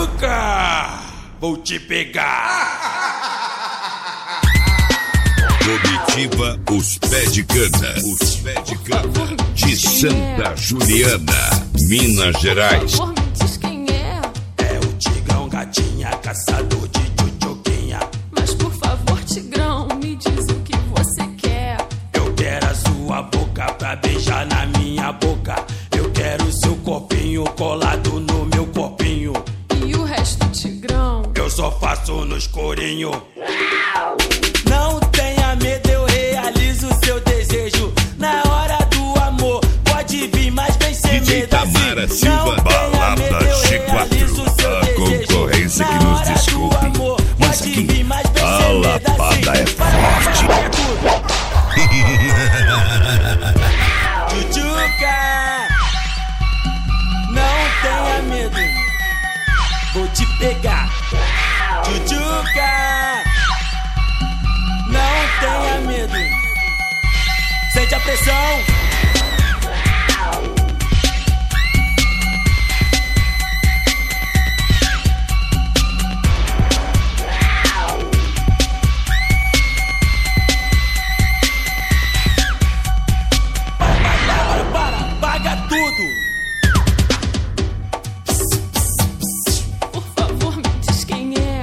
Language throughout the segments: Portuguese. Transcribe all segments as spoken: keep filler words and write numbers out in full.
Tchutchuca, vou te pegar. Comitiva Os Pé de Cana, Os Pé de Cana de Santa Juliana, Minas Gerais. Por favor, me diz quem é. É o Tigrão Gatinha, caçador de tchutchuquinha. Mas por favor, Tigrão, me diz o que você quer. Eu quero a sua boca pra beijar na minha boca. Eu quero seu corpinho colado no meu corpinho. E o resto, Tigrão? Eu só faço no escurinho. Não tenha medo, eu realizo seu desejo. Na hora do amor, pode vir, mas vem sem D J medo Tamara assim. Silva, Não tenha Balada medo, eu G realizo quatro, seu a desejo. concorrência que Na nos hora desculpe, do amor, mas pode aqui vir, mas vem a sem medo lapada assim. é Vai, forte. vai, tudo. Tchutchuca, não tenha medo, vou te pegar. Tchutchuca, não tenha medo, sente a pressão. Para, para, paga tudo. Por favor, me diz quem é.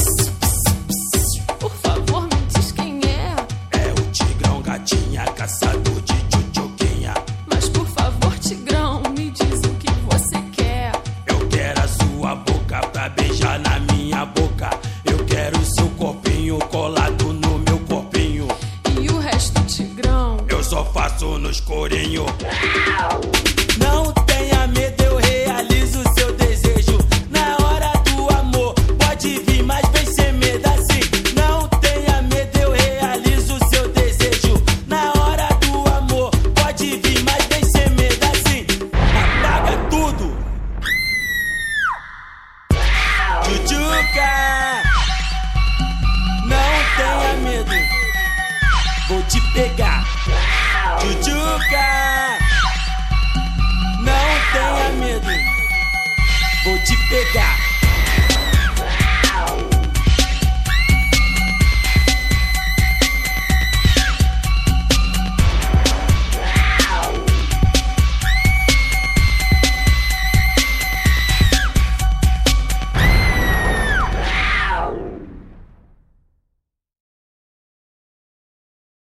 Por favor, me diz quem é. É o Tigrão Gatinha, caçador de tchutchuquinha. Mas por favor, Tigrão, me diz o que você quer. Eu quero a sua boca pra beijar na minha boca. Eu quero seu corpinho colado no meu corpinho. E o resto, Tigrão? Eu só faço no escurinho. Não tenha medo, eu realizo seu desejo. Na hora do amor, pode vir, mas vem sem medo assim. Não tenha medo, eu realizo seu desejo. Na hora do amor, pode vir, mas vem sem medo assim. Apaga tudo. Tchutchuca, não tenha medo, vou te pegar. Tchutchuca, não tenha medo, vou te pegar.